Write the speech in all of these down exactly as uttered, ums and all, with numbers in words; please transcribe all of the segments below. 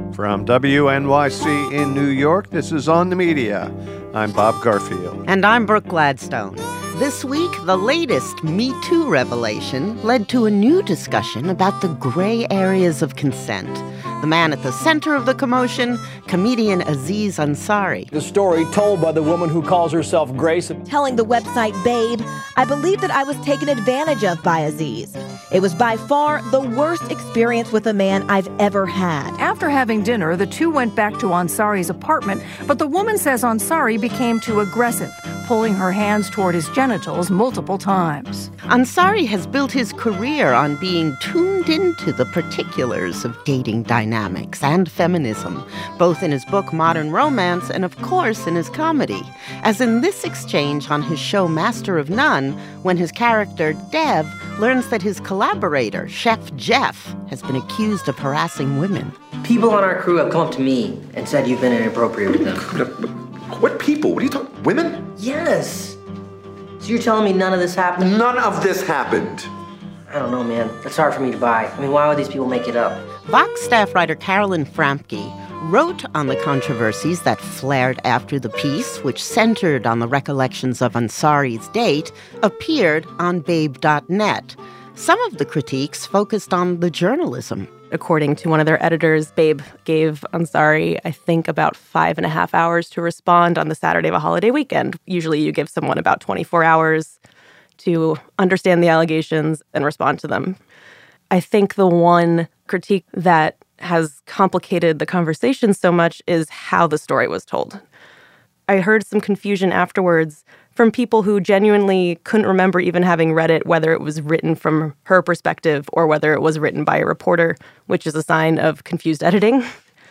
From W N Y C in New York, this is On the Media. I'm Bob Garfield. And I'm Brooke Gladstone. This week, the latest Me Too revelation led to a new discussion about the gray areas of consent. The man at the center of the commotion, comedian Aziz Ansari. The story told by the woman who calls herself Grace. Telling the website Babe, I believe that I was taken advantage of by Aziz. It was by far the worst experience with a man I've ever had. After having dinner, the two went back to Ansari's apartment, but the woman says Ansari became too aggressive, pulling her hands toward his genitals multiple times. Ansari has built his career on being tuned into the particulars of dating dynamics and feminism, both in his book Modern Romance and, of course, in his comedy. As in this exchange on his show Master of None, when his character, Dev, learns that his collaborator, Chef Jeff, has been accused of harassing women. People on our crew have come up to me and said you've been inappropriate with them. What people? What are you talking? Women? Yes. So you're telling me none of this happened? None of this happened. I don't know, man. That's hard for me to buy. I mean, why would these people make it up? Vox staff writer Carolyn Frampke wrote on the controversies that flared after the piece, which centered on the recollections of Ansari's date, appeared on Babe dot net. Some of the critiques focused on the journalism. According to one of their editors, Babe gave Ansari, I think, about five and a half hours to respond on the Saturday of a holiday weekend. Usually you give someone about twenty-four hours to understand the allegations and respond to them. I think the one critique that has complicated the conversation so much is how the story was told. I heard some confusion afterwards from people who genuinely couldn't remember even having read it, whether it was written from her perspective or whether it was written by a reporter, which is a sign of confused editing.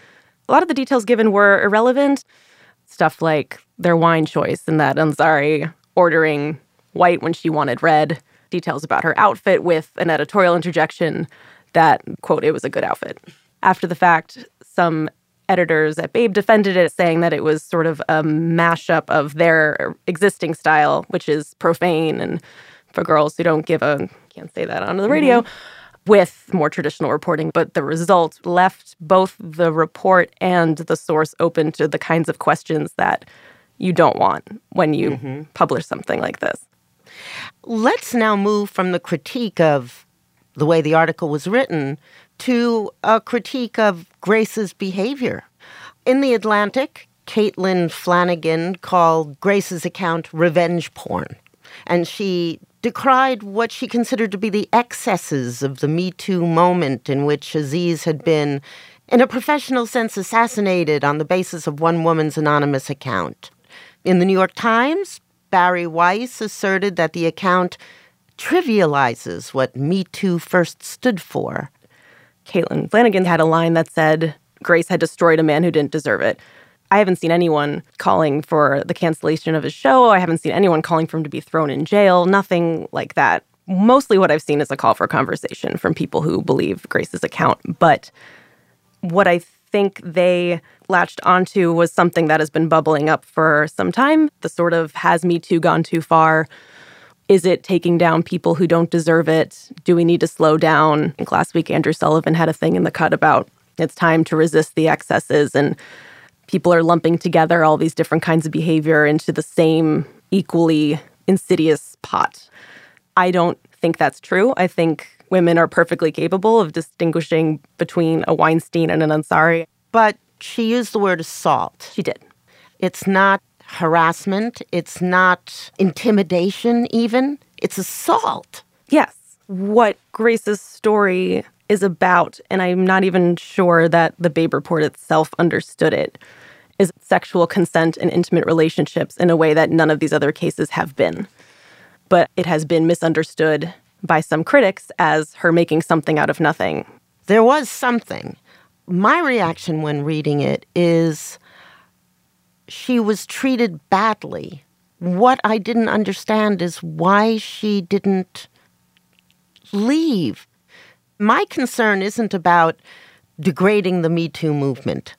A lot of the details given were irrelevant. Stuff like their wine choice and that Ansari ordering white when she wanted red. Details about her outfit with an editorial interjection that, quote, it was a good outfit. After the fact, some editors at Babe defended it, saying that it was sort of a mashup of their existing style, which is profane and for girls who don't give a, can't say that on the radio, mm-hmm. with more traditional reporting. But the result left both the report and the source open to the kinds of questions that you don't want when you mm-hmm. publish something like this. Let's now move from the critique of the way the article was written to a critique of Grace's behavior. In The Atlantic, Caitlin Flanagan called Grace's account revenge porn, and she decried what she considered to be the excesses of the Me Too moment in which Aziz had been, in a professional sense, assassinated on the basis of one woman's anonymous account. In the New York Times, Barry Weiss asserted that the account trivializes what Me Too first stood for. Caitlin Flanagan had a line that said Grace had destroyed a man who didn't deserve it. I haven't seen anyone calling for the cancellation of his show. I haven't seen anyone calling for him to be thrown in jail. Nothing like that. Mostly what I've seen is a call for conversation from people who believe Grace's account. But what I think they latched onto was something that has been bubbling up for some time. The sort of, has Me Too gone too far? Is it taking down people who don't deserve it? Do we need to slow down? I think last week Andrew Sullivan had a thing in The Cut about it's time to resist the excesses, and people are lumping together all these different kinds of behavior into the same equally insidious pot. I don't think that's true. I think women are perfectly capable of distinguishing between a Weinstein and an Ansari. But she used the word assault. She did. It's not harassment. It's not intimidation even. It's assault. Yes. What Grace's story is about, and I'm not even sure that the Babe report itself understood it, is sexual consent and intimate relationships in a way that none of these other cases have been. But it has been misunderstood by some critics as her making something out of nothing. There was something. My reaction when reading it is she was treated badly. What I didn't understand is why she didn't leave. My concern isn't about degrading the Me Too movement.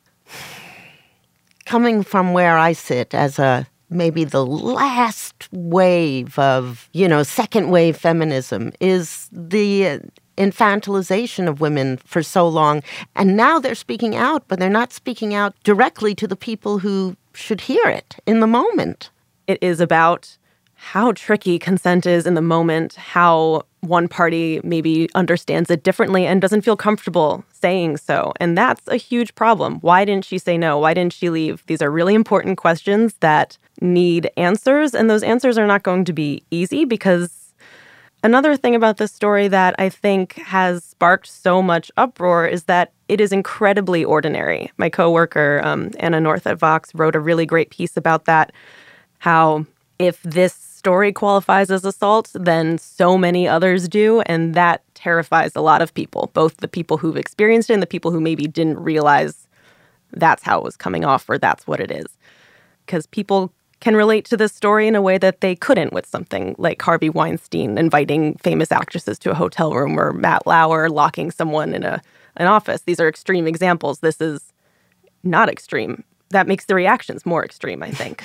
Coming from where I sit as a maybe the last wave of, you know, second wave feminism is the infantilization of women for so long. And now they're speaking out, but they're not speaking out directly to the people who should hear it in the moment. It is about how tricky consent is in the moment, how one party maybe understands it differently and doesn't feel comfortable saying so. And that's a huge problem. Why didn't she say no? Why didn't she leave? These are really important questions that need answers, and those answers are not going to be easy, because another thing about this story that I think has sparked so much uproar is that it is incredibly ordinary. My coworker, um, Anna North at Vox, wrote a really great piece about that, how if this story qualifies as assault, then so many others do, and that terrifies a lot of people, both the people who've experienced it and the people who maybe didn't realize that's how it was coming off or that's what it is. Because people can relate to this story in a way that they couldn't with something like Harvey Weinstein inviting famous actresses to a hotel room, or Matt Lauer locking someone in a an office. These are extreme examples. This is not extreme. That makes the reactions more extreme, I think.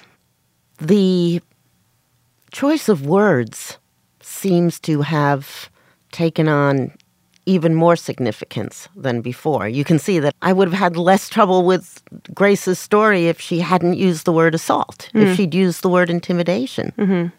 The choice of words seems to have taken on even more significance than before. You can see that I would have had less trouble with Grace's story if she hadn't used the word assault, mm. if she'd used the word intimidation. Mm-hmm.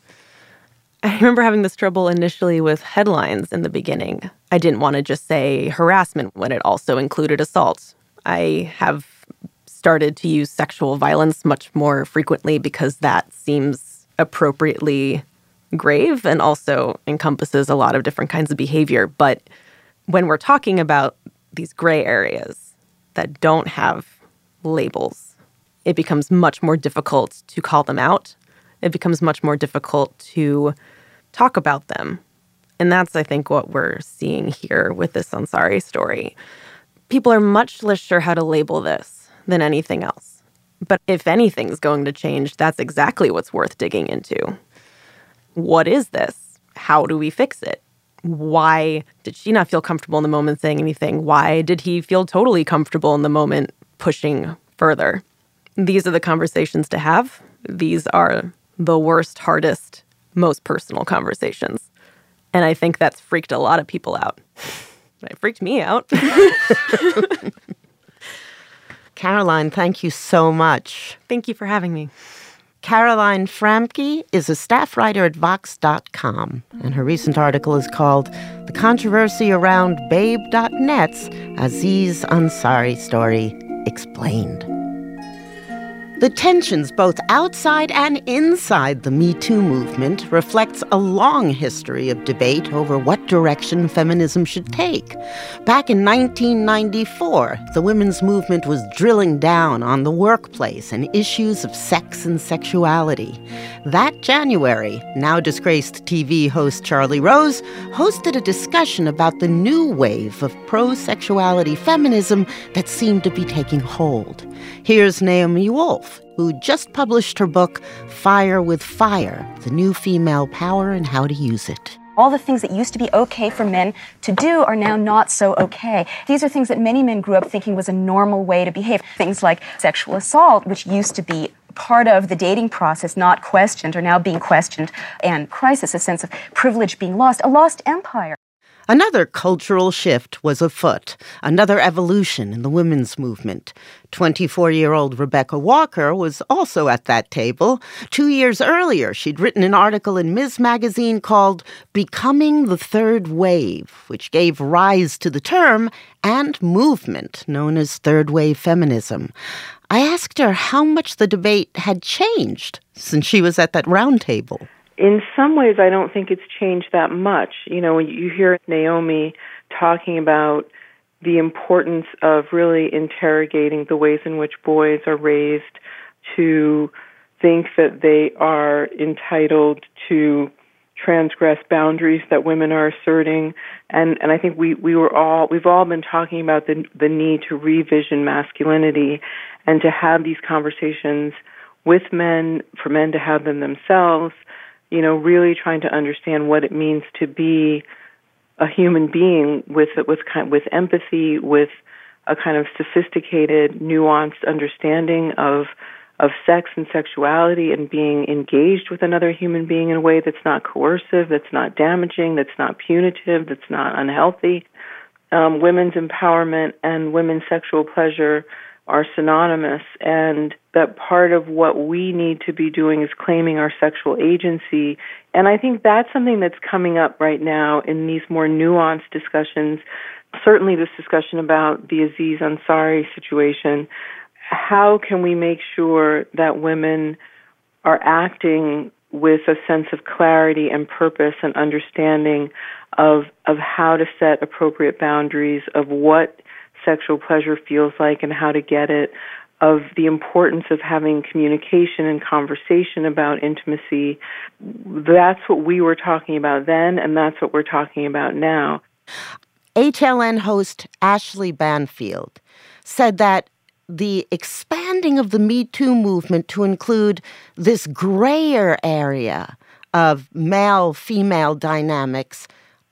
I remember having this trouble initially with headlines in the beginning. I didn't want to just say harassment when it also included assault. I have started to use sexual violence much more frequently because that seems appropriately grave and also encompasses a lot of different kinds of behavior. But when we're talking about these gray areas that don't have labels, it becomes much more difficult to call them out. It becomes much more difficult to talk about them. And that's, I think, what we're seeing here with this Ansari story. People are much less sure how to label this than anything else. But if anything's going to change, that's exactly what's worth digging into. What is this? How do we fix it? Why did she not feel comfortable in the moment saying anything? Why did he feel totally comfortable in the moment pushing further? These are the conversations to have. These are the worst, hardest, most personal conversations. And I think that's freaked a lot of people out. It freaked me out. Caroline, thank you so much. Thank you for having me. Caroline Framke is a staff writer at Vox dot com, and her recent article is called The Controversy Around Babe dot net's Aziz Ansari Story Explained. The tensions both outside and inside the Me Too movement reflects a long history of debate over what direction feminism should take. Back in nineteen ninety-four, the women's movement was drilling down on the workplace and issues of sex and sexuality. That January, now disgraced T V host Charlie Rose hosted a discussion about the new wave of pro-sexuality feminism that seemed to be taking hold. Here's Naomi Wolf, who just published her book, Fire with Fire, The New Female Power and How to Use It. All the things that used to be okay for men to do are now not so okay. These are things that many men grew up thinking was a normal way to behave. Things like sexual assault, which used to be part of the dating process, not questioned, are now being questioned. And crisis, a sense of privilege being lost, a lost empire. Another cultural shift was afoot, another evolution in the women's movement. twenty-four-year-old Rebecca Walker was also at that table. Two years earlier, she'd written an article in Ms. Magazine called Becoming the Third Wave, which gave rise to the term and movement known as third wave feminism. I asked her how much the debate had changed since she was at that round table. In some ways, I don't think it's changed that much. You know, when you hear Naomi talking about the importance of really interrogating the ways in which boys are raised to think that they are entitled to transgress boundaries that women are asserting, and and I think we we were all we've all been talking about the the need to revision masculinity and to have these conversations with men, for men to have them themselves. You know, really trying to understand what it means to be a human being with with kind with empathy, with a kind of sophisticated, nuanced understanding of of sex and sexuality and being engaged with another human being in a way that's not coercive, that's not damaging, that's not punitive, that's not unhealthy. Um, women's empowerment and women's sexual pleasure are synonymous, and that part of what we need to be doing is claiming our sexual agency. And I think that's something that's coming up right now in these more nuanced discussions. Certainly this discussion about the Aziz Ansari situation. How can we make sure that women are acting with a sense of clarity and purpose and understanding of of how to set appropriate boundaries, of what sexual pleasure feels like and how to get it, of the importance of having communication and conversation about intimacy. That's what we were talking about then, and that's what we're talking about now. H L N host Ashley Banfield said that the expanding of the Me Too movement to include this grayer area of male-female dynamics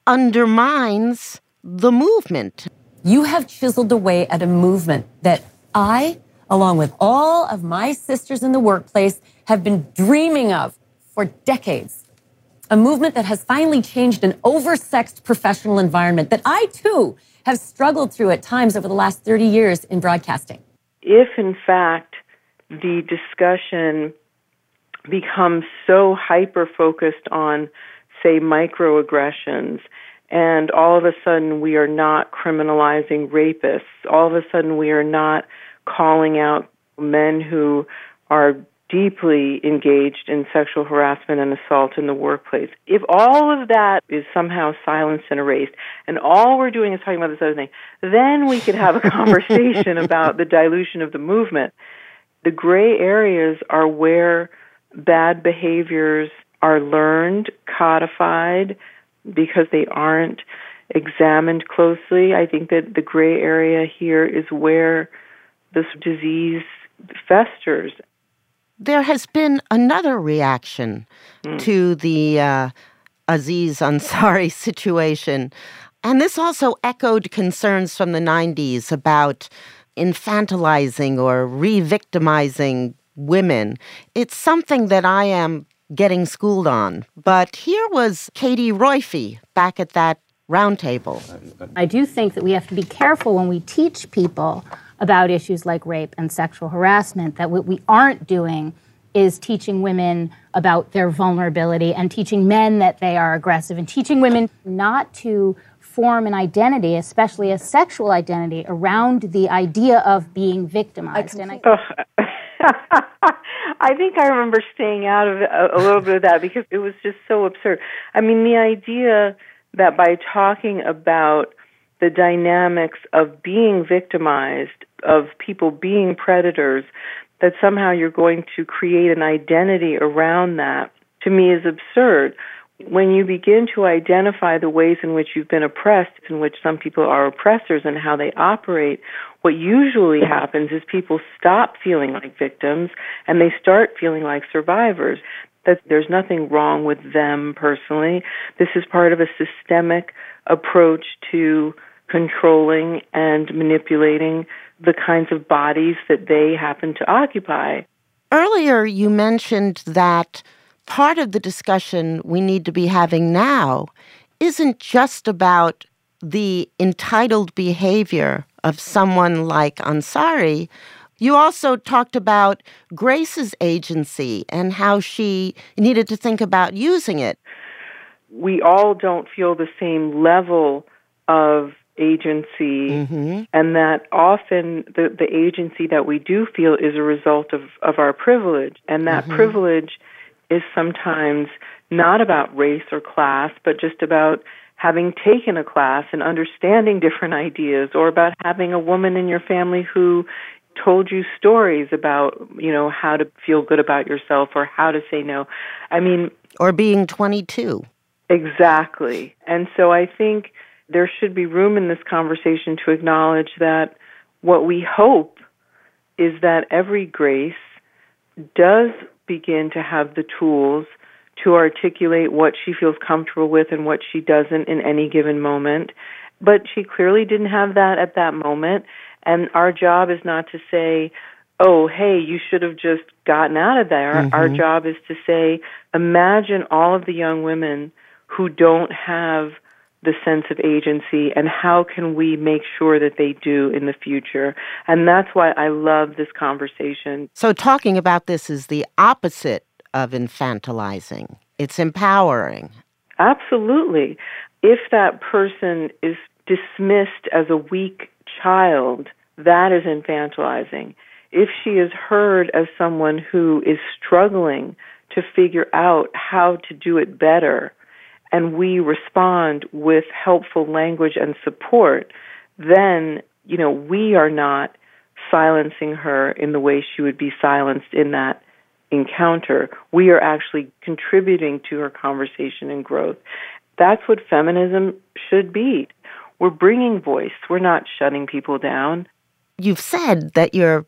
undermines the movement. You have chiseled away at a movement that I, along with all of my sisters in the workplace, have been dreaming of for decades. A movement that has finally changed an oversexed professional environment that I, too, have struggled through at times over the last thirty years in broadcasting. If, in fact, the discussion becomes so hyper-focused on, say, microaggressions, and all of a sudden we are not criminalizing rapists, all of a sudden we are not calling out men who are deeply engaged in sexual harassment and assault in the workplace. If all of that is somehow silenced and erased, and all we're doing is talking about this other thing, then we could have a conversation about the dilution of the movement. The gray areas are where bad behaviors are learned, codified, because they aren't examined closely. I think that the gray area here is where this disease festers. There has been another reaction mm. to the uh, Aziz Ansari situation. And this also echoed concerns from the nineties about infantilizing or re-victimizing women. It's something that I am getting schooled on. But here was Katie Roiphe back at that roundtable. I do think that we have to be careful when we teach people about issues like rape and sexual harassment, that what we aren't doing is teaching women about their vulnerability and teaching men that they are aggressive and teaching women not to form an identity, especially a sexual identity, around the idea of being victimized. I, and I, I think I remember staying out of a, a little bit of that because it was just so absurd. I mean, the idea that by talking about the dynamics of being victimized, of people being predators, that somehow you're going to create an identity around that, to me is absurd. When you begin to identify the ways in which you've been oppressed, in which some people are oppressors and how they operate, what usually happens is people stop feeling like victims and they start feeling like survivors. That there's nothing wrong with them personally. This is part of a systemic approach to controlling and manipulating the kinds of bodies that they happen to occupy. Earlier, you mentioned that part of the discussion we need to be having now isn't just about the entitled behavior of someone like Ansari. You also talked about Grace's agency and how she needed to think about using it. We all don't feel the same level of agency, mm-hmm. and that often the, the agency that we do feel is a result of, of our privilege. And that mm-hmm. privilege is sometimes not about race or class, but just about having taken a class and understanding different ideas, or about having a woman in your family who told you stories about, you know, how to feel good about yourself or how to say no. I mean... Or being twenty-two. Exactly. And so I think there should be room in this conversation to acknowledge that what we hope is that every Grace does begin to have the tools to articulate what she feels comfortable with and what she doesn't in any given moment. But she clearly didn't have that at that moment. And our job is not to say, oh, hey, you should have just gotten out of there. Mm-hmm. Our job is to say, imagine all of the young women who don't have the sense of agency, and how can we make sure that they do in the future? And that's why I love this conversation. So talking about this is the opposite of infantilizing. It's empowering. Absolutely. If that person is dismissed as a weak child, that is infantilizing. If she is heard as someone who is struggling to figure out how to do it better, and we respond with helpful language and support, then, you know, we are not silencing her in the way she would be silenced in that encounter. We are actually contributing to her conversation and growth. That's what feminism should be. We're bringing voice. We're not shutting people down. You've said that you're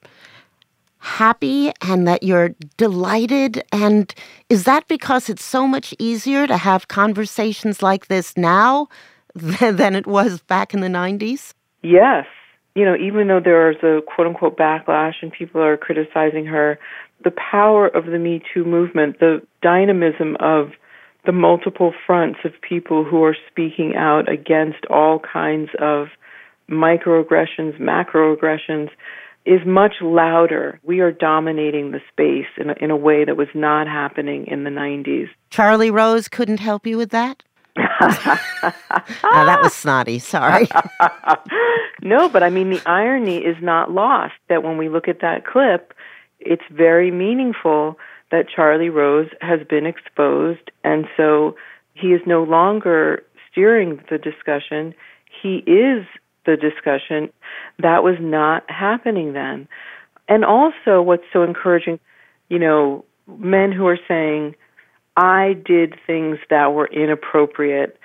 happy and that you're delighted, and is that because it's so much easier to have conversations like this now than it was back in the nineties? Yes. You know, even though there is a quote-unquote backlash and people are criticizing her, the power of the Me Too movement, the dynamism of the multiple fronts of people who are speaking out against all kinds of microaggressions, macroaggressions, is much louder. We are dominating the space in a, in a way that was not happening in the nineties. Charlie Rose couldn't help you with that? No, that was snotty. Sorry. No, but I mean, the irony is not lost that when we look at that clip, it's very meaningful that Charlie Rose has been exposed, and so he is no longer steering the discussion. He is the discussion. That was not happening then. And also what's so encouraging, you know, men who are saying, I did things that were inappropriate.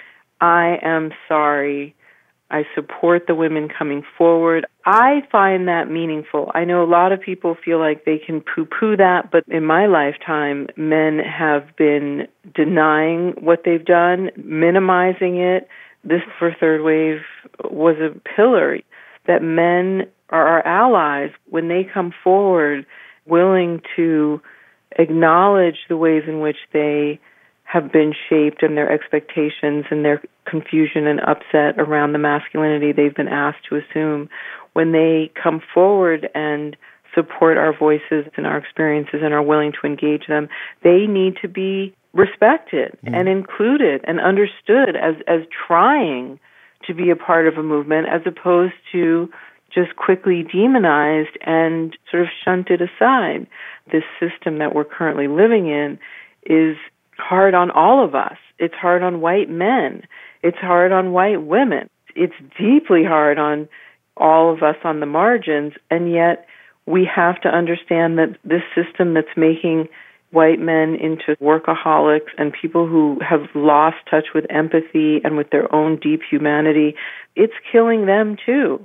I am sorry. I support the women coming forward. I find that meaningful. I know a lot of people feel like they can poo-poo that, but in my lifetime, men have been denying what they've done, minimizing it. This for Third Wave was a pillar that men are our allies when they come forward willing to acknowledge the ways in which they have been shaped and their expectations and their confusion and upset around the masculinity they've been asked to assume. When they come forward and support our voices and our experiences and are willing to engage them, they need to be respected mm. and included and understood as, as trying to be a part of a movement as opposed to just quickly demonized and sort of shunted aside. This system that we're currently living in is hard on all of us. It's hard on white men. It's hard on white women. It's deeply hard on all of us on the margins, and yet we have to understand that this system that's making white men into workaholics and people who have lost touch with empathy and with their own deep humanity, it's killing them too.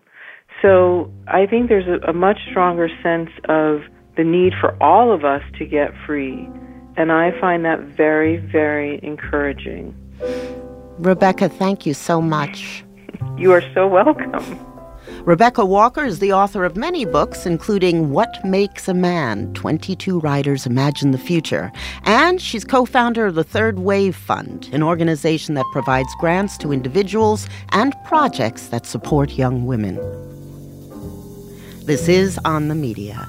So I think there's a, a much stronger sense of the need for all of us to get free. And I find that very, very encouraging. Rebecca, thank you so much. You are so welcome. Rebecca Walker is the author of many books, including What Makes a Man? twenty-two Writers Imagine the Future. And she's co-founder of the Third Wave Fund, an organization that provides grants to individuals and projects that support young women. This is On the Media.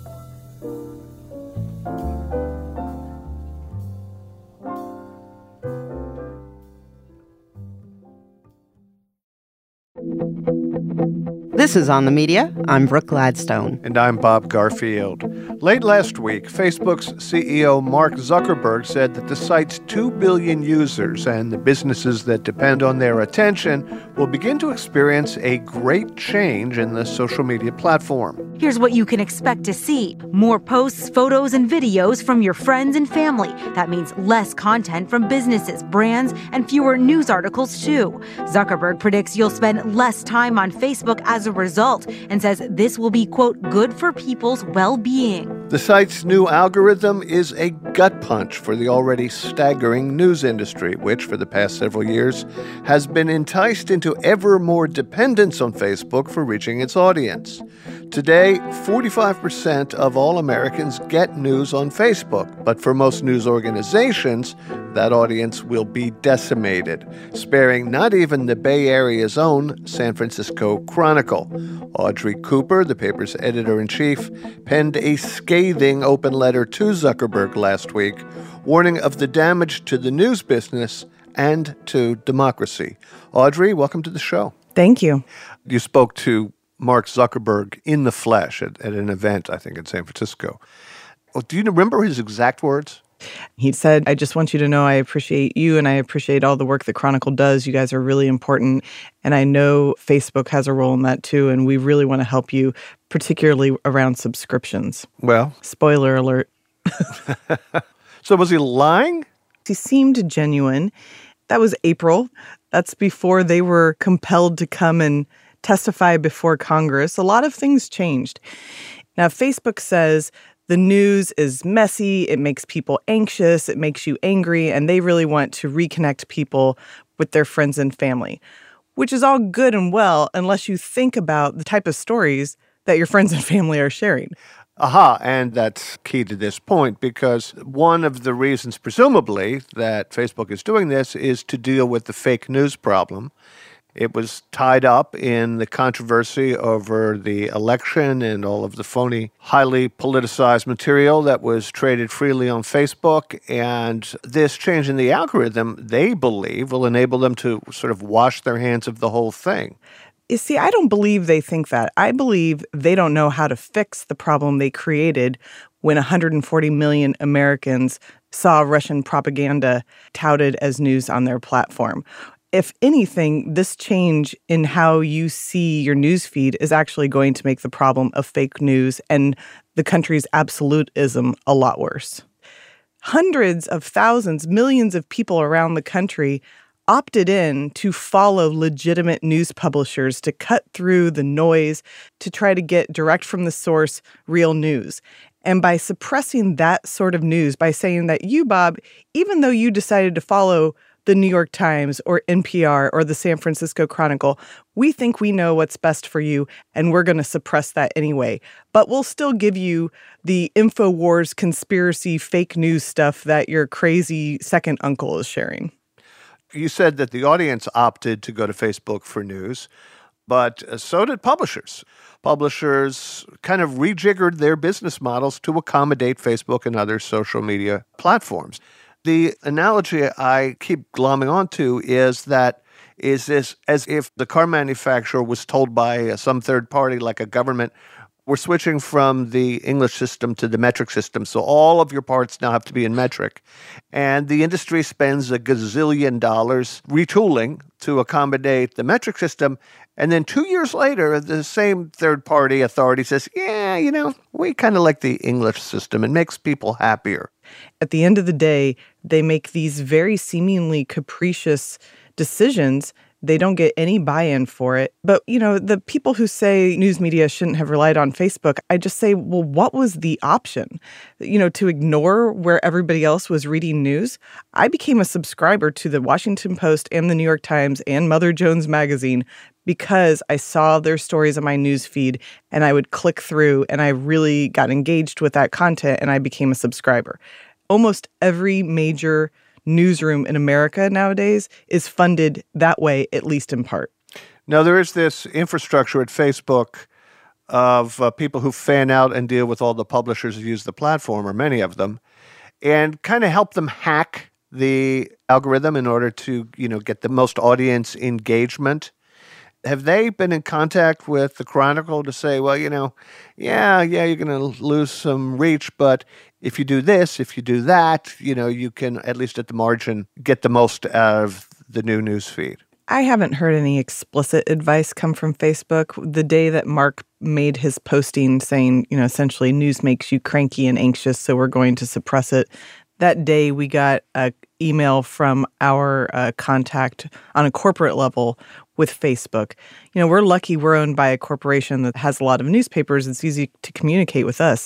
This is On the Media. I'm Brooke Gladstone. And I'm Bob Garfield. Late last week, Facebook's C E O Mark Zuckerberg said that the site's two billion users and the businesses that depend on their attention will begin to experience a great change in the social media platform. Here's what you can expect to see. More posts, photos, and videos from your friends and family. That means less content from businesses, brands, and fewer news articles, too. Zuckerberg predicts you'll spend less time on Facebook as a result and says this will be, quote, good for people's well-being. The site's new algorithm is a gut punch for the already staggering news industry, which for the past several years has been enticed into ever more dependence on Facebook for reaching its audience. Today, forty-five percent of all Americans get news on Facebook, but for most news organizations, that audience will be decimated, sparing not even the Bay Area's own San Francisco Chronicle. Audrey Cooper, the paper's editor-in-chief, penned a scathing open letter to Zuckerberg last week, warning of the damage to the news business and to democracy. Audrey, welcome to the show. Thank you. You spoke to Mark Zuckerberg in the flesh at, at an event, I think, in San Francisco. Well, do you remember his exact words? He said, I just want you to know I appreciate you and I appreciate all the work that Chronicle does. You guys are really important. And I know Facebook has a role in that too. And we really want to help you, particularly around subscriptions. Well, spoiler alert. So was he lying? He seemed genuine. That was April. That's before they were compelled to come and testify before Congress. A lot of things changed. Now, Facebook says the news is messy, it makes people anxious, it makes you angry, and they really want to reconnect people with their friends and family, which is all good and well unless you think about the type of stories that your friends and family are sharing. Aha, and that's key to this point because one of the reasons, presumably, that Facebook is doing this is to deal with the fake news problem. It was tied up in the controversy over the election and all of the phony, highly politicized material that was traded freely on Facebook. And this change in the algorithm, they believe, will enable them to sort of wash their hands of the whole thing. You see, I don't believe they think that. I believe they don't know how to fix the problem they created when one hundred forty million Americans saw Russian propaganda touted as news on their platform. If anything, this change in how you see your news feed is actually going to make the problem of fake news and the country's absolutism a lot worse. Hundreds of thousands, millions of people around the country opted in to follow legitimate news publishers to cut through the noise, to try to get direct from the source real news. And by suppressing that sort of news, by saying that you, Bob, even though you decided to follow the New York Times or N P R or the San Francisco Chronicle, we think we know what's best for you, and we're going to suppress that anyway. But we'll still give you the InfoWars conspiracy fake news stuff that your crazy second uncle is sharing. You said that the audience opted to go to Facebook for news, but so did publishers. Publishers kind of rejiggered their business models to accommodate Facebook and other social media platforms. The analogy I keep glomming onto is that is this as if the car manufacturer was told by some third party, like a government, we're switching from the English system to the metric system, so all of your parts now have to be in metric. And the industry spends a gazillion dollars retooling to accommodate the metric system. And then two years later, the same third-party authority says, yeah, you know, we kind of like the English system. It makes people happier. At the end of the day, they make these very seemingly capricious decisions. They don't get any buy-in for it. But, you know, the people who say news media shouldn't have relied on Facebook, I just say, well, what was the option? You know, to ignore where everybody else was reading news? I became a subscriber to the Washington Post and the New York Times and Mother Jones Magazine because I saw their stories on my news feed and I would click through and I really got engaged with that content and I became a subscriber. Almost every major newsroom in America nowadays is funded that way, at least in part. Now, there is this infrastructure at Facebook of uh, people who fan out and deal with all the publishers who use the platform, or many of them, and kind of help them hack the algorithm in order to, you know, get the most audience engagement. Have they been in contact with the Chronicle to say, well, you know, yeah, yeah, you're going to lose some reach, but if you do this, if you do that, you know, you can, at least at the margin, get the most out of the new news feed? I haven't heard any explicit advice come from Facebook. The day that Mark made his posting saying, you know, essentially news makes you cranky and anxious, so we're going to suppress it, that day we got an email from our uh, contact on a corporate level with Facebook. You know, we're lucky we're owned by a corporation that has a lot of newspapers. It's easy to communicate with us.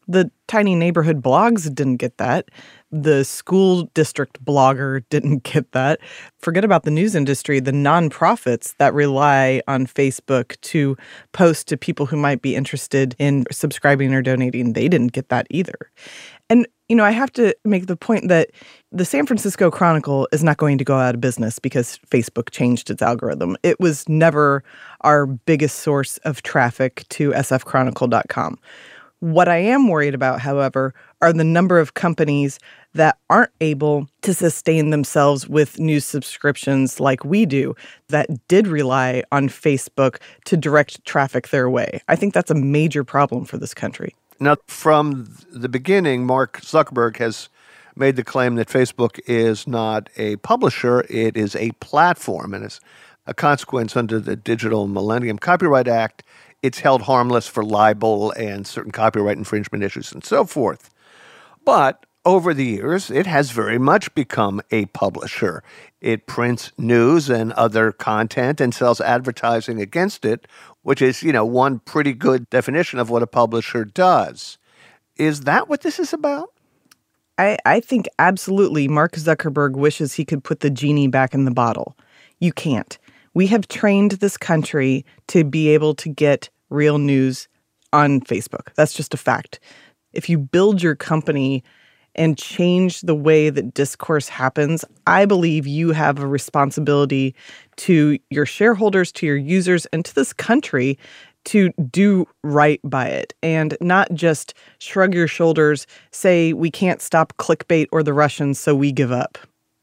The tiny neighborhood blogs didn't get that. The school district blogger didn't get that. Forget about the news industry. The nonprofits that rely on Facebook to post to people who might be interested in subscribing or donating, they didn't get that either. And, you know, I have to make the point that the San Francisco Chronicle is not going to go out of business because Facebook changed its algorithm. It was never our biggest source of traffic to s f chronicle dot com. What I am worried about, however, are the number of companies that aren't able to sustain themselves with news subscriptions like we do, that did rely on Facebook to direct traffic their way. I think that's a major problem for this country. Now, from the beginning, Mark Zuckerberg has made the claim that Facebook is not a publisher, it is a platform. And as a consequence, under the Digital Millennium Copyright Act, it's held harmless for libel and certain copyright infringement issues and so forth. But over the years, it has very much become a publisher. It prints news and other content and sells advertising against it, which is, you know, one pretty good definition of what a publisher does. Is that what this is about? I, I think absolutely Mark Zuckerberg wishes he could put the genie back in the bottle. You can't. We have trained this country to be able to get real news on Facebook. That's just a fact. If you build your company and change the way that discourse happens, I believe you have a responsibility to your shareholders, to your users, and to this country to do right by it and not just shrug your shoulders, say we can't stop clickbait or the Russians, so we give up.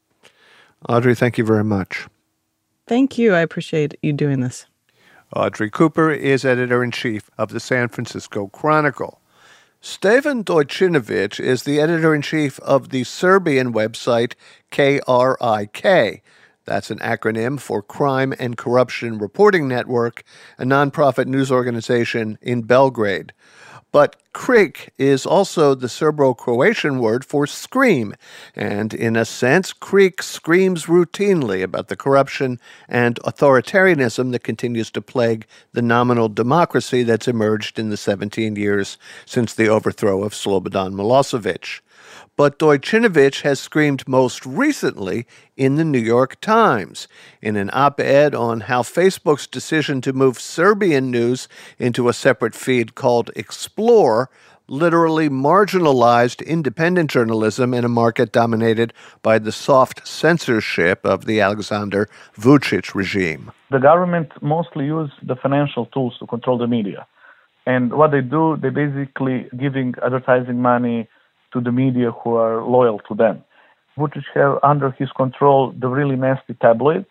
Audrey, thank you very much. Thank you. I appreciate you doing this. Audrey Cooper is editor-in-chief of the San Francisco Chronicle. Stevan Dojcinovic is the editor-in-chief of the Serbian website K R I K. That's an acronym for Crime and Corruption Reporting Network, a nonprofit news organization in Belgrade. But Krik is also the Serbo-Croatian word for scream, and in a sense, Krik screams routinely about the corruption and authoritarianism that continues to plague the nominal democracy that's emerged in the seventeen years since the overthrow of Slobodan Milosevic. But Dojcinovic has screamed most recently in the New York Times in an op-ed on how Facebook's decision to move Serbian news into a separate feed called Explore literally marginalized independent journalism in a market dominated by the soft censorship of the Alexander Vučić regime. The government mostly use the financial tools to control the media. And what they do, they basically giving advertising money to the media who are loyal to them. Vučić have under his control the really nasty tabloids,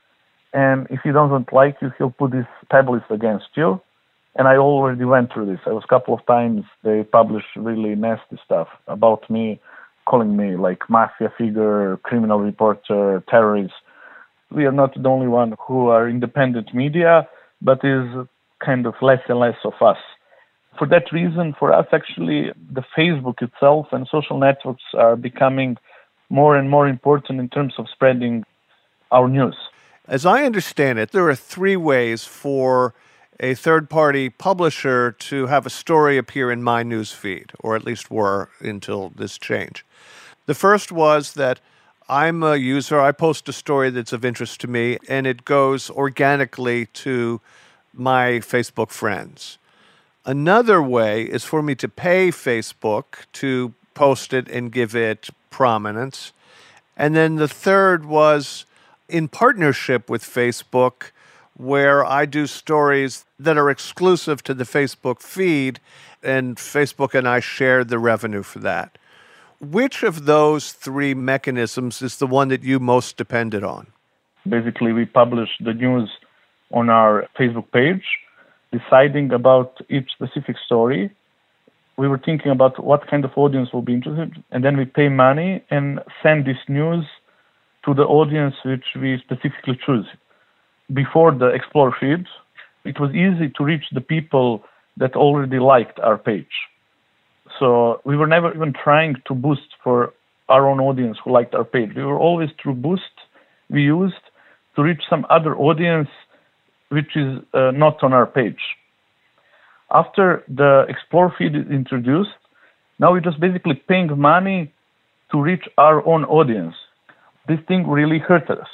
and if he doesn't like you, he'll put these tabloids against you. And I already went through this. I was a couple of times, they published really nasty stuff about me, calling me like mafia figure, criminal reporter, terrorist. We are not the only one who are independent media, but is kind of less and less of us. For that reason, for us, actually, the Facebook itself and social networks are becoming more and more important in terms of spreading our news. As I understand it, there are three ways for a third-party publisher to have a story appear in my newsfeed, or at least were until this change. The first was that I'm a user, I post a story that's of interest to me, and it goes organically to my Facebook friends. Another way is for me to pay Facebook to post it and give it prominence. And then the third was in partnership with Facebook, where I do stories that are exclusive to the Facebook feed, and Facebook and I share the revenue for that. Which of those three mechanisms is the one that you most depended on? Basically, we publish the news on our Facebook page, deciding about each specific story. We were thinking about what kind of audience will be interested, and then we pay money and send this news to the audience which we specifically choose. Before the Explore feed, it was easy to reach the people that already liked our page. So we were never even trying to boost for our own audience who liked our page. We were always through Boost we used to reach some other audience which is uh, not on our page. After the Explore feed is introduced, Now we're just basically paying money to reach our own audience. This thing really hurt us.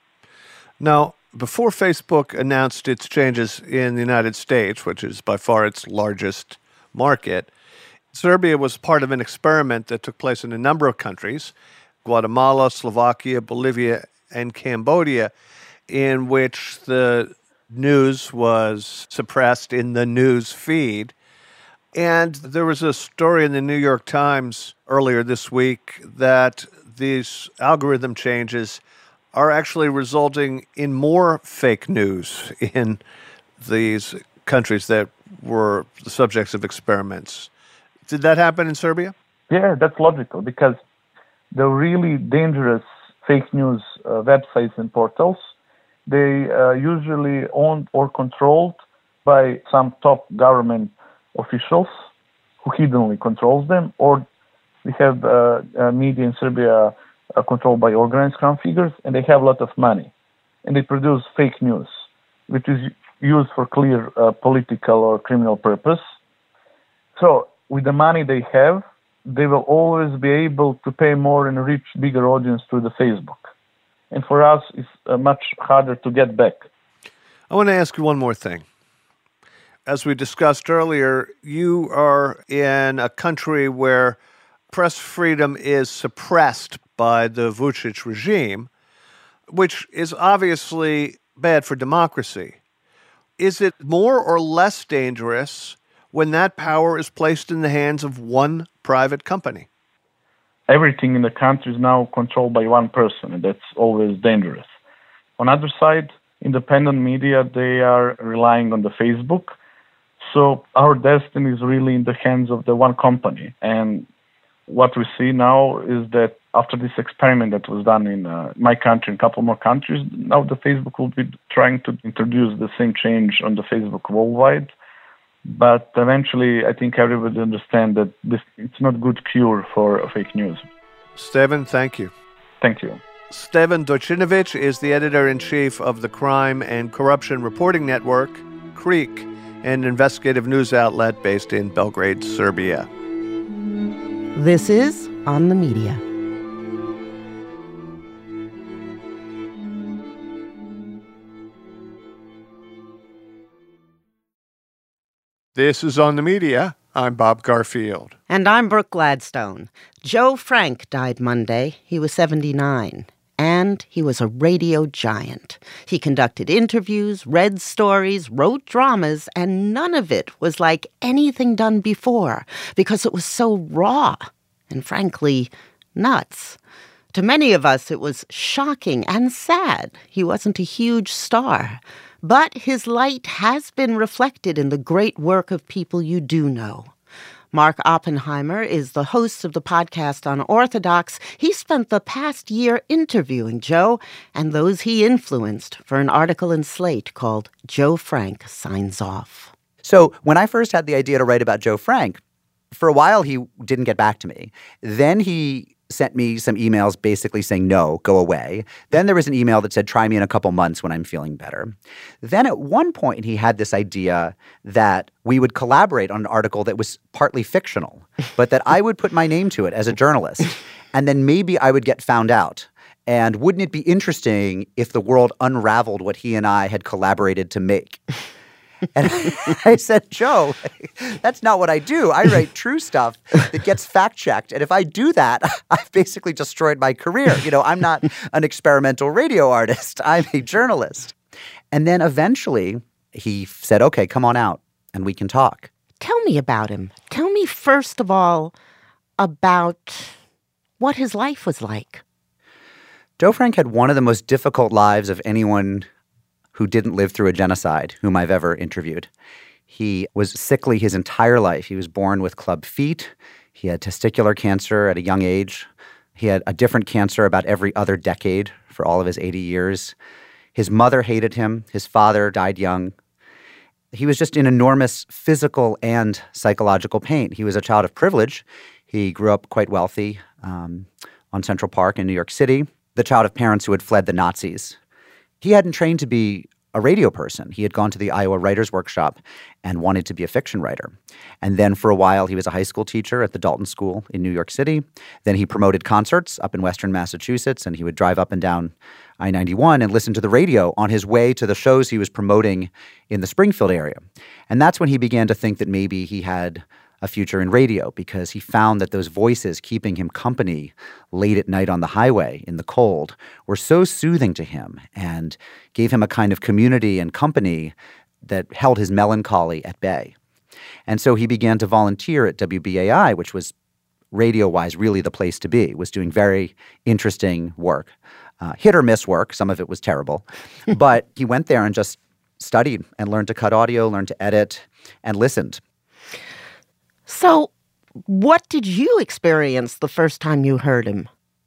Now, before Facebook announced its changes in the United States, which is by far its largest market, Serbia was part of an experiment that took place in a number of countries, Guatemala, Slovakia, Bolivia, and Cambodia, in which the news was suppressed in the news feed. And there was a story in the New York Times earlier this week that these algorithm changes are actually resulting in more fake news in these countries that were the subjects of experiments. Did that happen in Serbia? Yeah, that's logical, because the really dangerous fake news uh, websites and portals, they uh, usually owned or controlled by some top government officials who hiddenly controls them, or we have uh, uh, media in Serbia uh, controlled by organized crime figures, and they have a lot of money. And they produce fake news, which is used for clear uh, political or criminal purpose. So with the money they have, they will always be able to pay more and reach bigger audience through the Facebook. And for us, it's uh, much harder to get back. I want to ask you one more thing. As we discussed earlier, you are in a country where press freedom is suppressed by the Vučić regime, which is obviously bad for democracy. Is it more or less dangerous when that power is placed in the hands of one private company? Everything in the country is now controlled by one person, and that's always dangerous. On the other side, independent media, they are relying on the Facebook. So our destiny is really in the hands of the one company. And what we see now is that after this experiment that was done in uh, my country and a couple more countries, now the Facebook will be trying to introduce the same change on the Facebook worldwide. But eventually, I think everybody understands that this it's not good cure for fake news. Stevan, thank you. Thank you. Stevan Dojcinovic is the editor-in-chief of the crime and corruption reporting network, Creek, an investigative news outlet based in Belgrade, Serbia. This is On the Media. This is On the Media. I'm Bob Garfield. And I'm Brooke Gladstone. Joe Frank died Monday. He was seventy-nine. And he was a radio giant. He conducted interviews, read stories, wrote dramas, and none of it was like anything done before because it was so raw and, frankly, nuts. To many of us, it was shocking and sad. He wasn't a huge star. But his light has been reflected in the great work of people you do know. Mark Oppenheimer is the host of the podcast Unorthodox. He spent the past year interviewing Joe and those he influenced for an article in Slate called Joe Frank Signs Off. So when I first had the idea to write about Joe Frank, for a while he didn't get back to me. Then he sent me some emails basically saying, no, go away. Then there was an email that said, try me in a couple months when I'm feeling better. Then at one point, he had this idea that we would collaborate on an article that was partly fictional, but that I would put my name to it as a journalist, and then maybe I would get found out. And wouldn't it be interesting if the world unraveled what he and I had collaborated to make? And I said, Joe, that's not what I do. I write true stuff that gets fact-checked. And if I do that, I've basically destroyed my career. You know, I'm not an experimental radio artist. I'm a journalist. And then eventually he said, okay, come on out and we can talk. Tell me about him. Tell me, first of all, about what his life was like. Joe Frank had one of the most difficult lives of anyone who didn't live through a genocide, whom I've ever interviewed. He was sickly his entire life. He was born with club feet. He had testicular cancer at a young age. He had a different cancer about every other decade for all of his eighty years. His mother hated him. His father died young. He was just in enormous physical and psychological pain. He was a child of privilege. He grew up quite wealthy um, on Central Park in New York City, the child of parents who had fled the Nazis. He hadn't trained to be a radio person. He had gone to the Iowa Writers Workshop and wanted to be a fiction writer. And then for a while, he was a high school teacher at the Dalton School in New York City. Then he promoted concerts up in Western Massachusetts, and he would drive up and down I ninety-one and listen to the radio on his way to the shows he was promoting in the Springfield area. And that's when he began to think that maybe he had a future in radio, because he found that those voices keeping him company late at night on the highway in the cold were so soothing to him and gave him a kind of community and company that held his melancholy at bay. And so he began to volunteer at W B A I, which was radio-wise really the place to be, was doing very interesting work, uh, hit or miss work. Some of it was terrible. But he went there and just studied and learned to cut audio, learned to edit, and listened. So what did you experience the first time you heard him?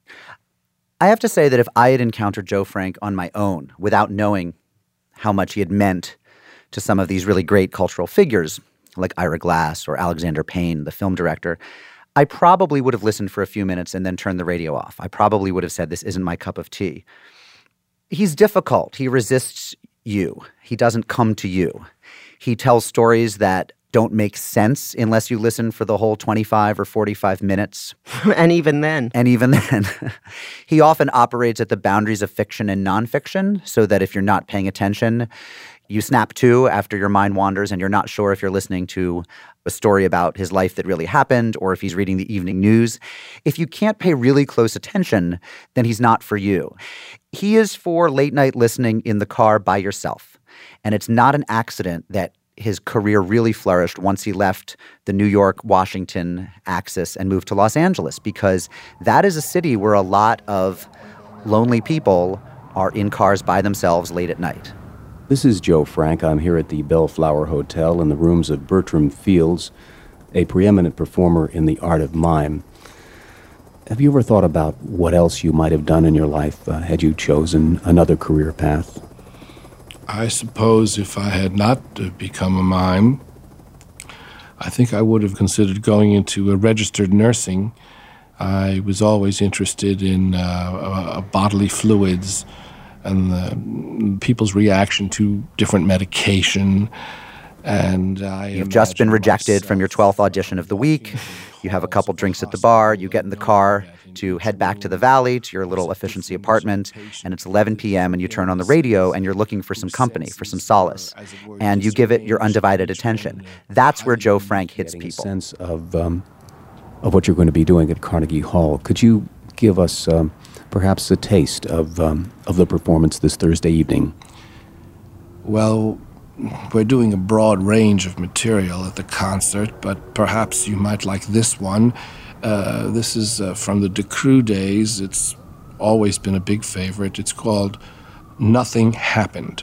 I have to say that if I had encountered Joe Frank on my own without knowing how much he had meant to some of these really great cultural figures like Ira Glass or Alexander Payne, the film director, I probably would have listened for a few minutes and then turned the radio off. I probably would have said, this isn't my cup of tea. He's difficult. He resists you. He doesn't come to you. He tells stories that don't make sense unless you listen for the whole twenty-five or forty-five minutes. And even then. And even then. He often operates at the boundaries of fiction and nonfiction, so that if you're not paying attention, you snap to after your mind wanders and you're not sure if you're listening to a story about his life that really happened or if he's reading the evening news. If you can't pay really close attention, then he's not for you. He is for late night listening in the car by yourself. And it's not an accident that his career really flourished once he left the New York-Washington axis and moved to Los Angeles, because that is a city where a lot of lonely people are in cars by themselves late at night. This is Joe Frank. I'm here at the Bellflower Hotel in the rooms of Bertram Fields, a preeminent performer in the art of mime. Have you ever thought about what else you might have done in your life uh, had you chosen another career path? I suppose if I had not uh, become a mime, I think I would have considered going into a registered nursing. I was always interested in uh, uh, bodily fluids and the, people's reaction to different medication. And I You've just been rejected myself. from your twelfth audition of the week. You have a couple drinks at the bar. You get in the car to head back to the Valley, to your little efficiency apartment, and it's eleven p.m. and you turn on the radio and you're looking for some company, for some solace, and you give it your undivided attention. That's where Joe Frank hits people. A sense of um, of what you're going to be doing at Carnegie Hall. Could you give us um, perhaps a taste of um, of the performance this Thursday evening? Well, we're doing a broad range of material at the concert, but perhaps you might like this one. Uh, this is uh, from the DeCrue days. It's always been a big favorite. It's called Nothing Happened.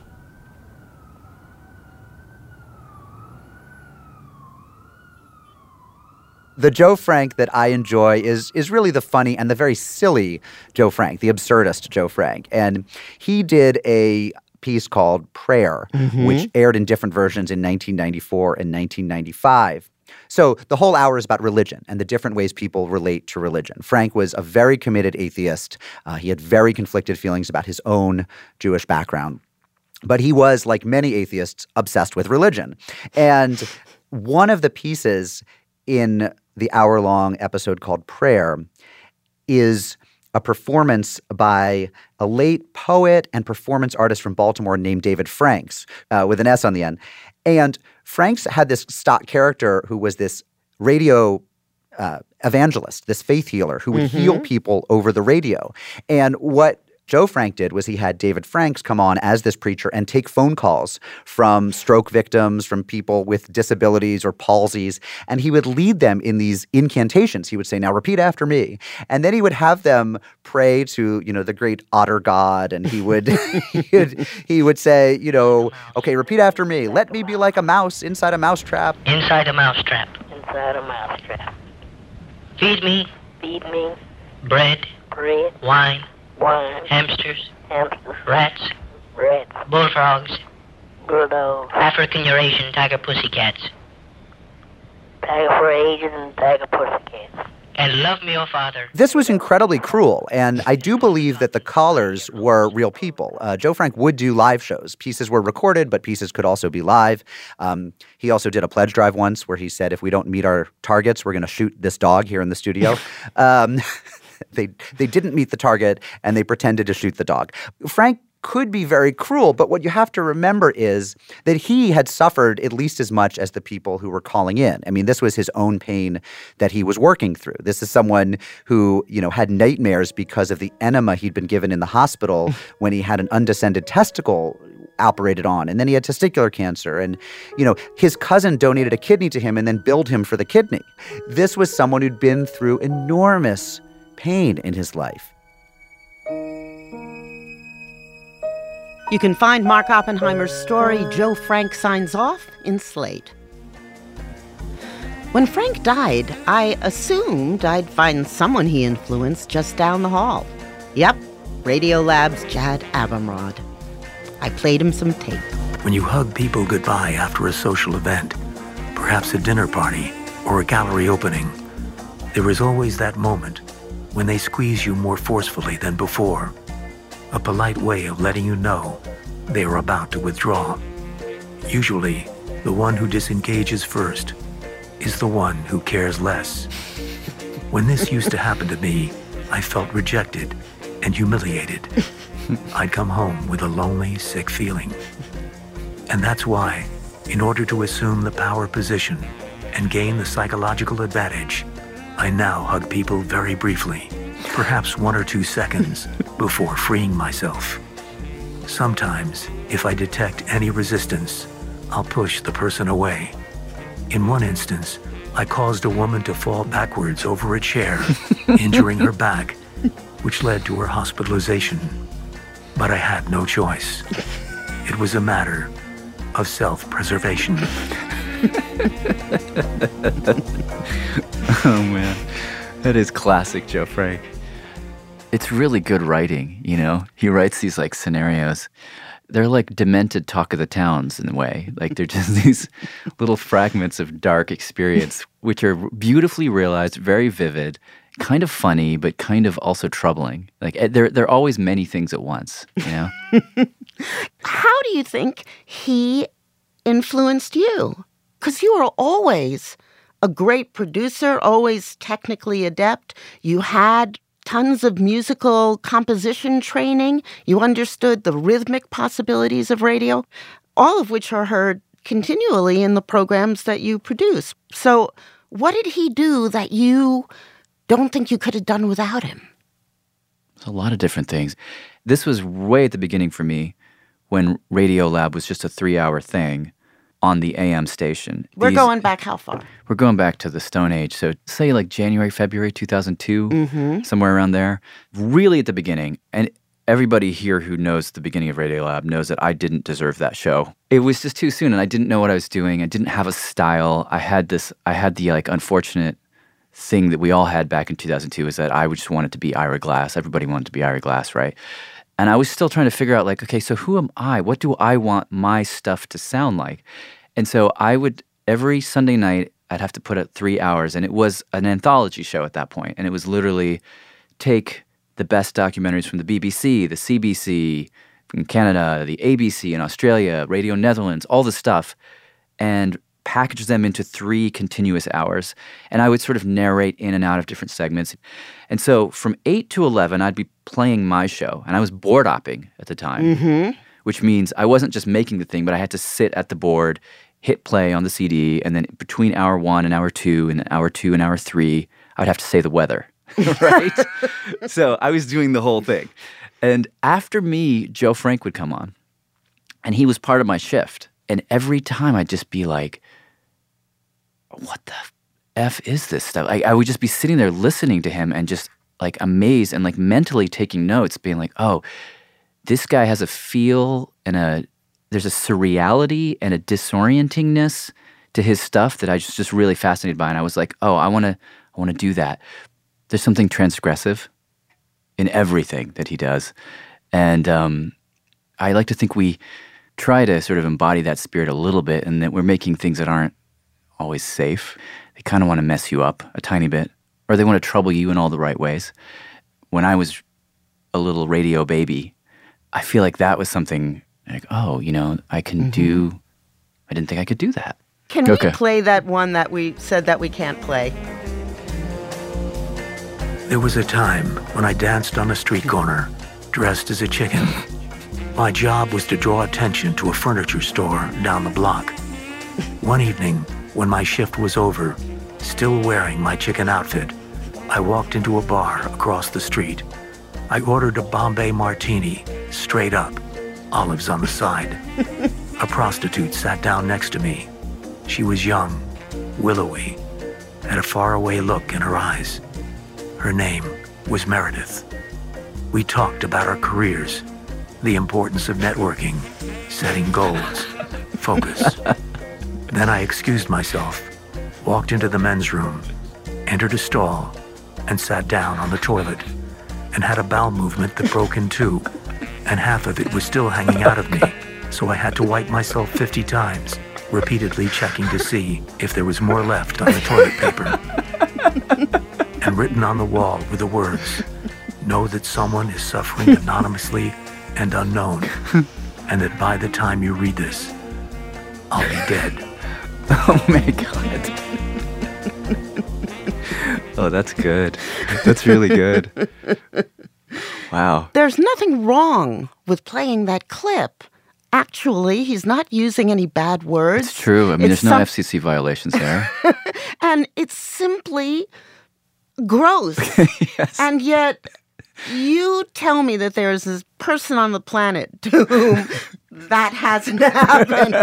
The Joe Frank that I enjoy is is really the funny and the very silly Joe Frank, the absurdist Joe Frank. And he did a piece called Prayer, mm-hmm. which aired in different versions in nineteen ninety-four and nineteen ninety-five. So the whole hour is about religion and the different ways people relate to religion. Frank was a very committed atheist. Uh, he had very conflicted feelings about his own Jewish background. But he was, like many atheists, obsessed with religion. And one of the pieces in the hour-long episode called Prayer is a performance by a late poet and performance artist from Baltimore named David Franks, uh, with an S on the end. And Franks had this stock character who was this radio uh, evangelist, this faith healer who would mm-hmm. heal people over the radio. And what Joe Frank did was he had David Franks come on as this preacher and take phone calls from stroke victims, from people with disabilities or palsies, and he would lead them in these incantations. He would say, now repeat after me. And then he would have them pray to, you know, the great otter god, and he would, he would he would say, you know, okay, repeat after me. Let me be like a mouse inside a mousetrap. Inside a mousetrap. Inside a mousetrap. Feed me. Feed me. Bread. Bread. Wine. Wine. Hamsters. Hamsters. Rats. Rats. Bullfrogs. Bulldogs. African Eurasian tiger pussycats. Tiger for Asian and tiger pussycats. and love me, O Father. This was incredibly cruel, and I do believe that the callers were real people. Uh, Joe Frank would do live shows. Pieces were recorded, but pieces could also be live. Um, he also did a pledge drive once where he said, if we don't meet our targets, we're going to shoot this dog here in the studio. um, they, they didn't meet the target, and they pretended to shoot the dog. Frank could be very cruel, but what you have to remember is that he had suffered at least as much as the people who were calling in. I mean, this was his own pain that he was working through. This is someone who, you know, had nightmares because of the enema he'd been given in the hospital when he had an undescended testicle operated on, and then he had testicular cancer, and, you know, his cousin donated a kidney to him and then billed him for the kidney. This was someone who'd been through enormous pain in his life. You can find Mark Oppenheimer's story, Joe Frank Signs Off, in Slate. When Frank died, I assumed I'd find someone he influenced just down the hall. Yep, Radiolab's Jad Abumrad. I played him some tape. When you hug people goodbye after a social event, perhaps a dinner party or a gallery opening, there is always that moment when they squeeze you more forcefully than before. A polite way of letting you know they are about to withdraw. Usually, the one who disengages first is the one who cares less. When this used to happen to me, I felt rejected and humiliated. I'd come home with a lonely, sick feeling. And that's why, in order to assume the power position and gain the psychological advantage, I now hug people very briefly, perhaps one or two seconds before freeing myself. Sometimes, if I detect any resistance, I'll push the person away. In one instance, I caused a woman to fall backwards over a chair, injuring her back, which led to her hospitalization. But I had no choice. It was a matter of self-preservation. Oh, man. That is classic Joe Frank. It's really good writing, you know? He writes these, like, scenarios. They're like demented Talk of the Towns in a way. Like, they're just these little fragments of dark experience, which are beautifully realized, very vivid, kind of funny, but kind of also troubling. Like, there, there are always many things at once, you know? How do you think he influenced you? Because you were always a great producer, always technically adept. You had tons of musical composition training. You understood the rhythmic possibilities of radio, all of which are heard continually in the programs that you produce. So what did he do that you don't think you could have done without him? There's a lot of different things. This was way at the beginning for me when Radiolab was just a three-hour thing on the A M station. We're These, going back how far? We're going back to the Stone Age. So say like January, February two thousand two, mm-hmm. somewhere around there. Really at the beginning. And everybody here who knows the beginning of Radiolab knows that I didn't deserve that show. It was just too soon, and I didn't know what I was doing. I didn't have a style. I had this, I had the like unfortunate thing that we all had back in two thousand two is that I just wanted to be Ira Glass. Everybody wanted to be Ira Glass, right? And I was still trying to figure out like, okay, so who am I? What do I want my stuff to sound like? And so I would, every Sunday night, I'd have to put up three hours. And it was an anthology show at that point. And it was literally take the best documentaries from the B B C, the C B C, from Canada, the A B C in Australia, Radio Netherlands, all the stuff, and package them into three continuous hours. And I would sort of narrate in and out of different segments. And so from eight to eleven, I'd be playing my show. And I was board opping at the time, mm-hmm. which means I wasn't just making the thing, but I had to sit at the board, hit play on the C D, and then between hour one and hour two and hour two and hour three, I would have to say the weather, right? So I was doing the whole thing. And after me, Joe Frank would come on, and he was part of my shift. And every time I'd just be like, what the F is this stuff? I, I would just be sitting there listening to him and just like amazed and like mentally taking notes, being like, oh, this guy has a feel and a, there's a surreality and a disorientingness to his stuff that I was just really fascinated by. And I was like, oh, I want to, I want to do that. There's something transgressive in everything that he does. And um, I like to think we try to sort of embody that spirit a little bit, and that we're making things that aren't always safe. They kind of want to mess you up a tiny bit, or they want to trouble you in all the right ways. When I was a little radio baby, I feel like that was something like, oh, you know, I can mm-hmm. do, I didn't think I could do that. Can okay. we play that one that we said that we can't play? There was a time when I danced on a street corner, dressed as a chicken. My job was to draw attention to a furniture store down the block. One evening, when my shift was over, still wearing my chicken outfit, I walked into a bar across the street. I ordered a Bombay martini, straight up, olives on the side. A prostitute sat down next to me. She was young, willowy, had a faraway look in her eyes. Her name was Meredith. We talked about our careers, the importance of networking, setting goals, focus. Then I excused myself, walked into the men's room, entered a stall, and sat down on the toilet, and had a bowel movement that broke in two, and half of it was still hanging out of me, so I had to wipe myself fifty times, repeatedly checking to see if there was more left on the toilet paper. And written on the wall were the words, "Know that someone is suffering anonymously and unknown, and that by the time you read this, I'll be dead." Oh my God. Oh, that's good. That's really good. Wow. There's nothing wrong with playing that clip. Actually, he's not using any bad words. It's true. I mean, it's there's no some- F C C violations there. And it's simply gross. Yes. And yet, you tell me that there's this person on the planet to whom that hasn't happened.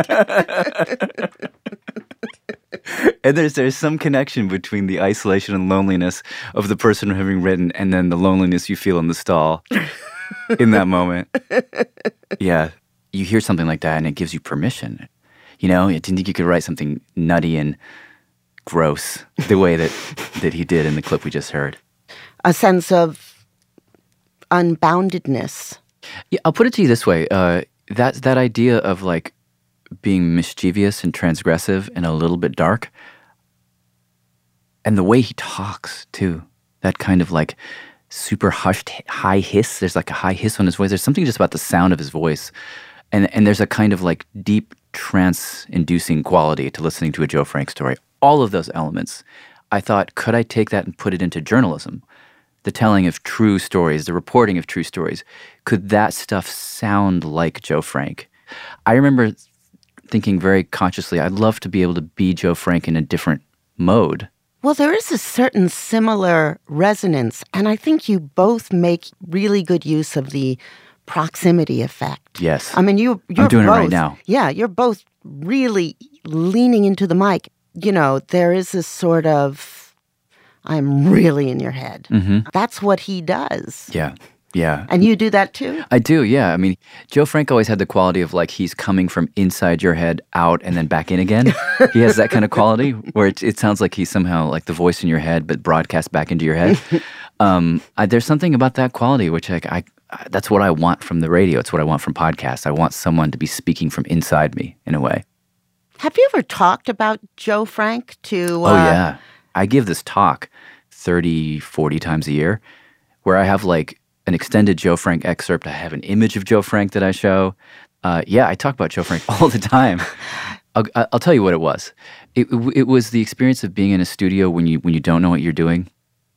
And there's there's some connection between the isolation and loneliness of the person having written and then the loneliness you feel in the stall in that moment. Yeah. You hear something like that and it gives you permission. You know, you didn't think you could write something nutty and gross the way that, that he did in the clip we just heard. A sense of unboundedness. Yeah, I'll put it to you this way. Uh, that, that idea of like being mischievous and transgressive and a little bit dark, and the way he talks too, that kind of like super hushed high hiss. There's like a high hiss on his voice. There's something just about the sound of his voice. And and there's a kind of like deep trance-inducing quality to listening to a Joe Frank story. All of those elements, I thought, could I take that and put it into journalism? The telling of true stories, the reporting of true stories. Could that stuff sound like Joe Frank? I remember thinking very consciously, I'd love to be able to be Joe Frank in a different mode. Well, there is a certain similar resonance, and I think you both make really good use of the proximity effect. Yes. I mean, you, you're I'm doing both, it right now. Yeah, you're both really leaning into the mic. You know, there is this sort of, I'm really in your head. Mm-hmm. That's what he does. Yeah, yeah. And you do that too? I do, yeah. I mean, Joe Frank always had the quality of like he's coming from inside your head out and then back in again. He has that kind of quality where it, it sounds like he's somehow like the voice in your head but broadcast back into your head. um, I, there's something about that quality which like, I, I, that's what I want from the radio. It's what I want from podcasts. I want someone to be speaking from inside me in a way. Have you ever talked about Joe Frank to... Uh, oh, yeah. I give this talk thirty, forty times a year where I have like an extended Joe Frank excerpt. I have an image of Joe Frank that I show. Uh, yeah, I talk about Joe Frank all the time. I'll, I'll tell you what it was. It, it was the experience of being in a studio when you when you don't know what you're doing.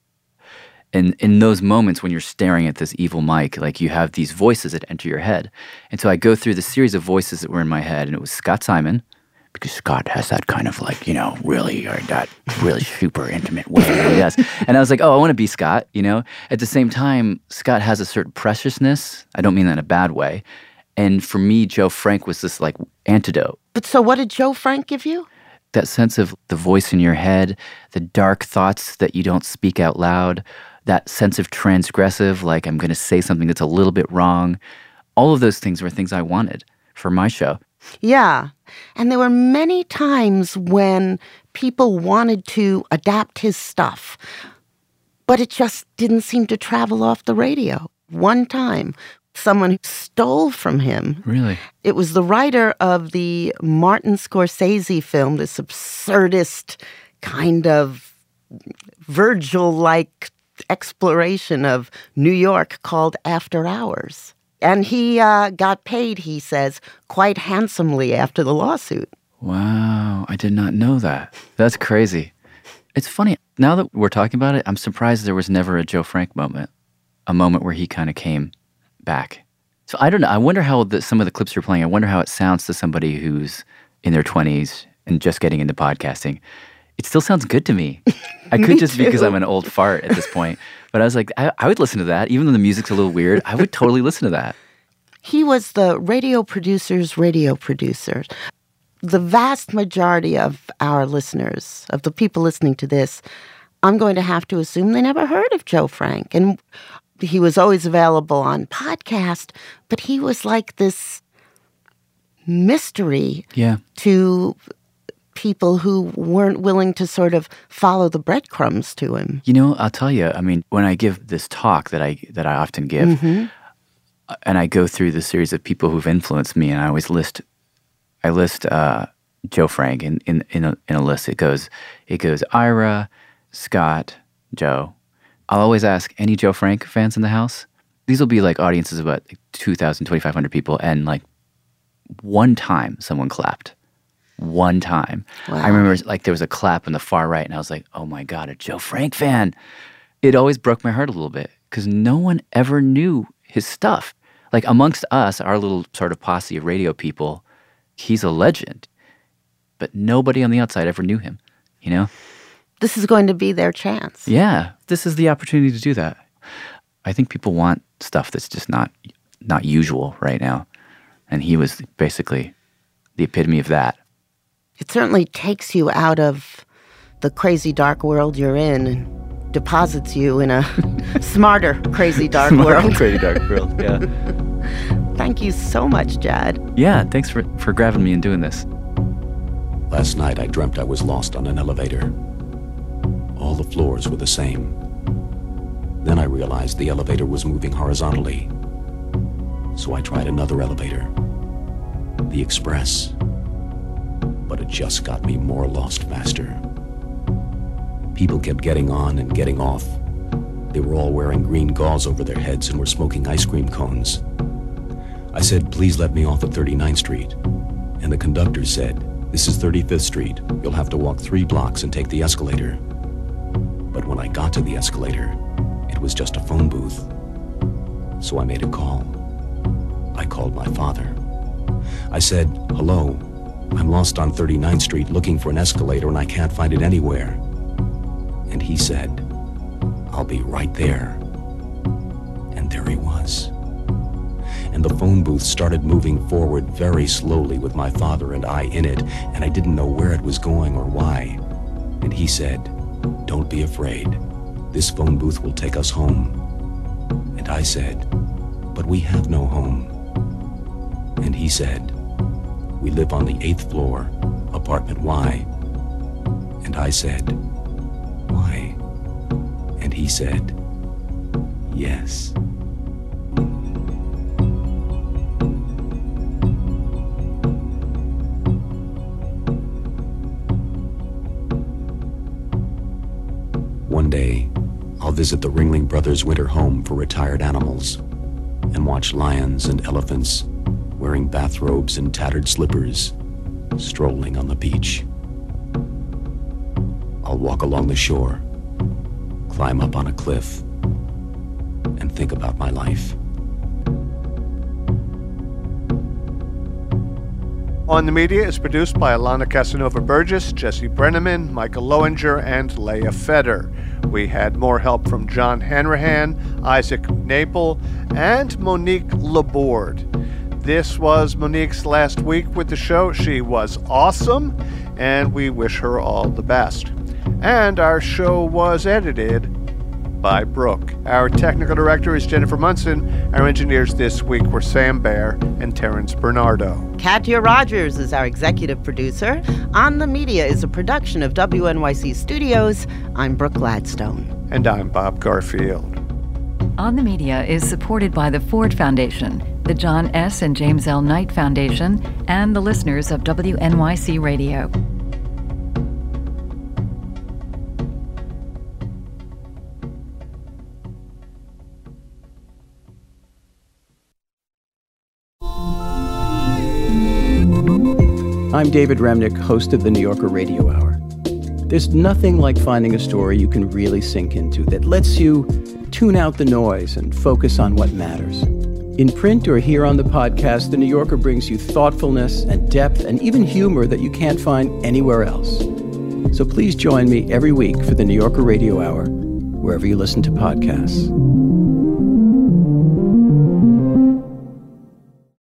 And in those moments when you're staring at this evil mic, like you have these voices that enter your head. And so I go through the series of voices that were in my head, and it was Scott Simon, because Scott has that kind of like, you know, really, or that really super intimate way that he does. And I was like, oh, I want to be Scott, you know? At the same time, Scott has a certain preciousness. I don't mean that in a bad way. And for me, Joe Frank was this like antidote. But so what did Joe Frank give you? That sense of the voice in your head, the dark thoughts that you don't speak out loud, that sense of transgressive, like I'm going to say something that's a little bit wrong. All of those things were things I wanted for my show. Yeah. And there were many times when people wanted to adapt his stuff, but it just didn't seem to travel off the radio. One time, someone stole from him. Really? It was the writer of the Martin Scorsese film, this absurdist kind of Virgil-like exploration of New York called After Hours. And he uh, got paid, he says, quite handsomely after the lawsuit. Wow, I did not know that. That's crazy. It's funny. Now that we're talking about it, I'm surprised there was never a Joe Frank moment, a moment where he kind of came back. So I don't know. I wonder how the, some of the clips you're playing, I wonder how it sounds to somebody who's in their twenties and just getting into podcasting. It still sounds good to me. I could just be because I'm an old fart at this point. But I was like, I, I would listen to that. Even though the music's a little weird, I would totally listen to that. He was the radio producer's radio producer. The vast majority of our listeners, of the people listening to this, I'm going to have to assume they never heard of Joe Frank. And he was always available on podcast, but he was like this mystery yeah. to people who weren't willing to sort of follow the breadcrumbs to him. You know, I'll tell you, I mean, when I give this talk that I that I often give, mm-hmm. and I go through the series of people who've influenced me, and I always list I list uh, Joe Frank in in in a, in a list. It goes it goes Ira, Scott, Joe. I'll always ask any Joe Frank fans in the house. These will be like audiences of about two thousand, twenty-five hundred people, and like one time someone clapped. One time. Wow. I remember like there was a clap on the far right, and I was like, oh my God, a Joe Frank fan. It always broke my heart a little bit because no one ever knew his stuff. Like amongst us, our little sort of posse of radio people, he's a legend. But nobody on the outside ever knew him, you know? This is going to be their chance. Yeah, this is the opportunity to do that. I think people want stuff that's just not not usual right now. And he was basically the epitome of that. It certainly takes you out of the crazy dark world you're in and deposits you in a smarter crazy dark smarter, world. crazy dark world, yeah. Thank you so much, Jad. Yeah, thanks for, for grabbing me and doing this. Last night I dreamt I was lost on an elevator. All the floors were the same. Then I realized the elevator was moving horizontally. So I tried another elevator, the Express. But it just got me more lost faster. People kept getting on and getting off. They were all wearing green gauze over their heads and were smoking ice cream cones. I said, please let me off at thirty-ninth Street. And the conductor said, this is thirty-fifth Street. You'll have to walk three blocks and take the escalator. But when I got to the escalator, it was just a phone booth. So I made a call. I called my father. I said, hello. I'm lost on thirty-ninth Street looking for an escalator and I can't find it anywhere. And he said, I'll be right there. And there he was. And the phone booth started moving forward very slowly with my father and I in it, and I didn't know where it was going or why. And he said, don't be afraid. This phone booth will take us home. And I said, but we have no home. And he said, we live on the eighth floor, apartment Y. And I said, why? And he said, yes. One day, I'll visit the Ringling Brothers Winter Home for Retired Animals and watch lions and elephants wearing bathrobes and tattered slippers, strolling on the beach. I'll walk along the shore, climb up on a cliff, and think about my life. On the Media is produced by Alana Casanova-Burgess, Jesse Brenneman, Michael Lowinger, and Leah Feder. We had more help from John Hanrahan, Isaac Naple, and Monique Laborde. This was Monique's last week with the show. She was awesome, and we wish her all the best. And our show was edited by Brooke. Our technical director is Jennifer Munson. Our engineers this week were Sam Baer and Terrence Bernardo. Katya Rogers is our executive producer. On the Media is a production of W N Y C Studios. I'm Brooke Gladstone. And I'm Bob Garfield. On the Media is supported by the Ford Foundation, the John S. and James L. Knight Foundation, and the listeners of W N Y C Radio. I'm David Remnick, host of the New Yorker Radio Hour. There's nothing like finding a story you can really sink into that lets you tune out the noise and focus on what matters. In print or here on the podcast, The New Yorker brings you thoughtfulness and depth and even humor that you can't find anywhere else. So please join me every week for the New Yorker Radio Hour, wherever you listen to podcasts.